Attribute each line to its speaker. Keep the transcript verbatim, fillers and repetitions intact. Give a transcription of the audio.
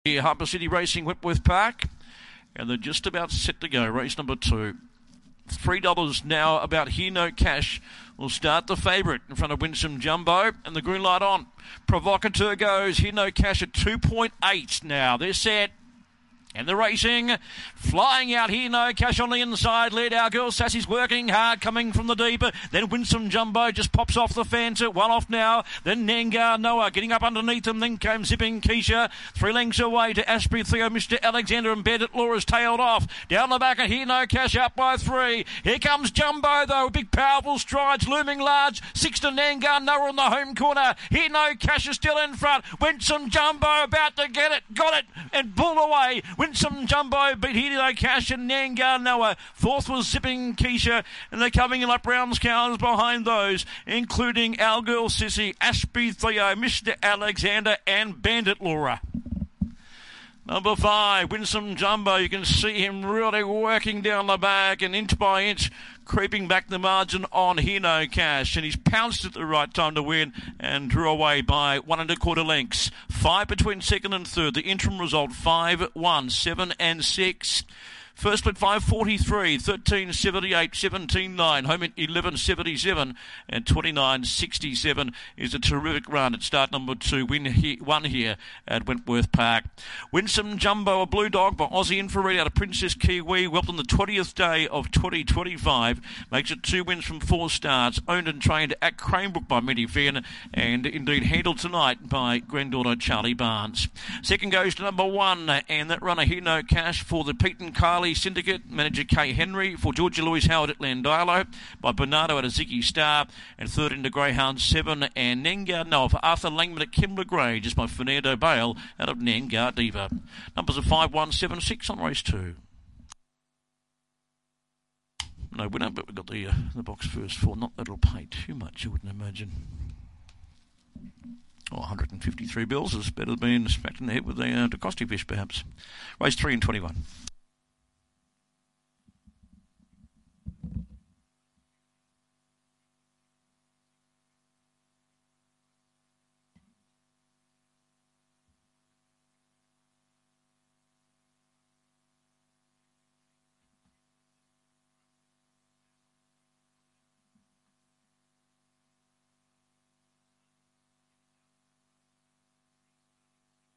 Speaker 1: Here, Harbour City Racing, Whitworth Park, and they're just about set to go. Race number two. Three dollars now about Here No Cash will start the favourite in front of Winsome Jumbo, and the green light on. Provocateur goes. Here No Cash at two point eight now. They're set. And the racing, flying out Here No Cash on the inside. Lead Our Girl Sassy's working hard, coming from the deeper. Then Winsome Jumbo just pops off the fence at one off now. Then Nangar Noah getting up underneath them. Then came Zipping Keisha. Three lengths away to Ashby Theo, Mister Alexander, and Bandit Laura's tailed off. Down the back of Here No Cash out by three. Here comes Jumbo though. Big powerful strides looming large. Six to Nangar Noah on the home corner. Here No Cash is still in front. Winsome Jumbo about to get it. Got it and pulled away. Winsome Jumbo beat Here No Cash and Nangar Noah. Fourth was Zipping Keisha, and they're coming in like Brown's cows behind those, including Our Girl Sissy, Ashby Theo, Mister Alexander, and Bandit Laura. Number five, Winsome Jumbo. You can see him really working down the back and inch by inch creeping back the margin on Here No Cash, and he's pounced at the right time to win and drew away by one and a quarter lengths. Five between second and third. The interim result five, one, seven and six. First split five forty-three, thirteen seventy-eight, seventeen nine, home at eleven seventy-seven, and twenty-nine sixty-seven is a terrific run at start number two. Win he, one here at Wentworth Park. Winsome Jumbo, a blue dog by Aussie Infrared out of Princess Kiwi, whelped on the twentieth day of twenty twenty-five. Makes it two wins from four starts. Owned and trained at Cranebrook by Mitty Finn, and indeed handled tonight by granddaughter Charlie Barnes. Second goes to number one, and that runner Here No Cash for the Pete and Carly Syndicate, manager Kay Henry, for Georgia Lewis Howard at Landilo, by Bernardo at a Ziggy Star, and third into Greyhound seven, and Nangar Noah for Arthur Langman at Kimbler Gray, just by Fernando Bale out of Nangar Diva. Numbers are five, one, seven, six on race two. No winner, but we've got the, uh, the box first four. Not that it'll pay too much, you wouldn't imagine. Oh, one hundred fifty-three bills is better than being smacked in the head with the uh, DeCosti fish, perhaps. Race three and twenty-one.